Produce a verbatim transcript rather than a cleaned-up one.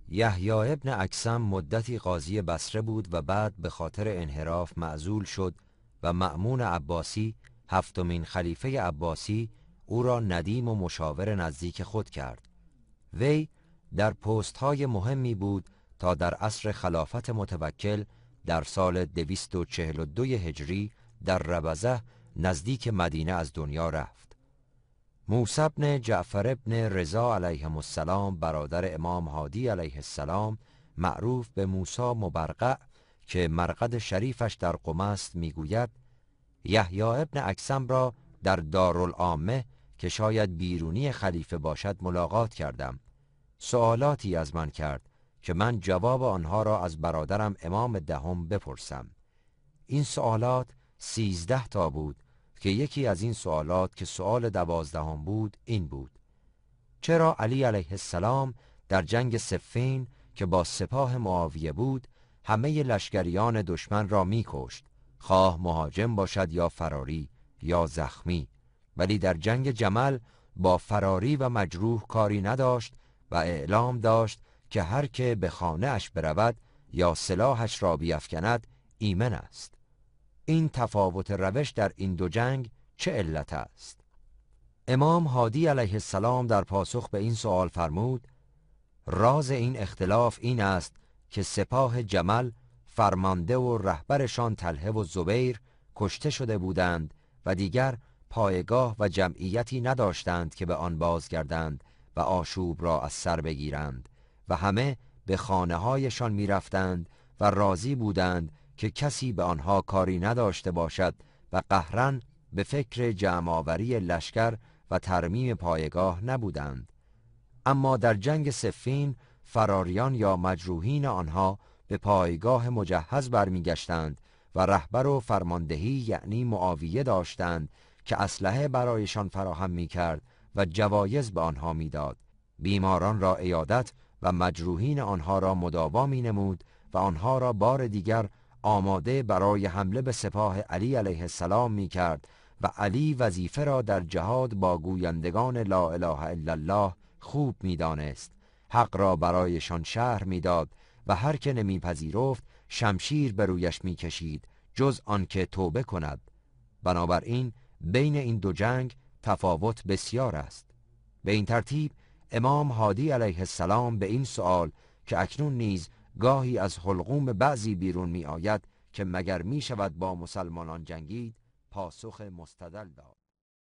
یحیی ابن اکثم مدتی قاضی بصره بود و بعد به خاطر انحراف معزول شد و مأمون عباسی هفتمین خلیفه عباسی او را ندیم و مشاور نزدیک خود کرد. وی در پست‌های مهمی بود تا در عصر خلافت متوکل در سال دویست و چهل و دو هجری در ربضه نزدیک مدینه از دنیا رفت. موسی بن جعفر بن رضا علیهم السلام برادر امام هادی علیه السلام، معروف به موسی مبرقع که مرقد شریفش در قم است، میگوید یحیی ابن اکثم را در دارالعامه که شاید بیرونی خلیفه باشد ملاقات کردم. سوالاتی از من کرد که من جواب آنها را از برادرم امام دهم بپرسم. این سوالات سیزده تا بود که یکی از این سوالات که سوال دوازدهم بود این بود: چرا علی علیه السلام در جنگ صفین که با سپاه معاویه بود همه لشکریان دشمن را می‌کشت، خواه مهاجم باشد یا فراری یا زخمی، ولی در جنگ جمل با فراری و مجروح کاری نداشت و اعلام داشت که هر که به خانه اش برود یا سلاحش را بیفکند ایمن است؟ این تفاوت روش در این دو جنگ چه علت است؟ امام هادی علیه السلام در پاسخ به این سوال فرمود: راز این اختلاف این است که سپاه جمل فرمانده و رهبرشان طلحه و زبیر کشته شده بودند و دیگر پایگاه و جمعیتی نداشتند که به آن بازگردند و آشوب را از سر بگیرند و همه به خانه هایشان می رفتند و راضی بودند که کسی به آنها کاری نداشته باشد و قهرن به فکر جمع‌آوری لشکر و ترمیم پایگاه نبودند. اما در جنگ صفین فراریان یا مجروحین آنها به پایگاه مجهز برمیگشتند و رهبر و فرماندهی یعنی معاویه داشتند که اسلحه برایشان فراهم می‌کرد و جوایز به آنها می‌داد، بیماران را عیادت و مجروحین آنها را مداوا می‌نمود و آنها را بار دیگر آماده برای حمله به سپاه علی علیه السلام می‌کرد و علی وظیفه را در جهاد با گویندگان لا اله الا الله خوب می‌دانست، حق را برایشان شرح می‌داد و هر که نمی‌پذیرفت شمشیر بر رویش می‌کشید جز آن که توبه کند. بنابراین بین این دو جنگ تفاوت بسیار است. به این ترتیب امام هادی علیه السلام به این سؤال که اکنون نیز گاهی از حلقوم بعضی بیرون می آید که مگر می شود با مسلمانان جنگید، پاسخ مستدل داد.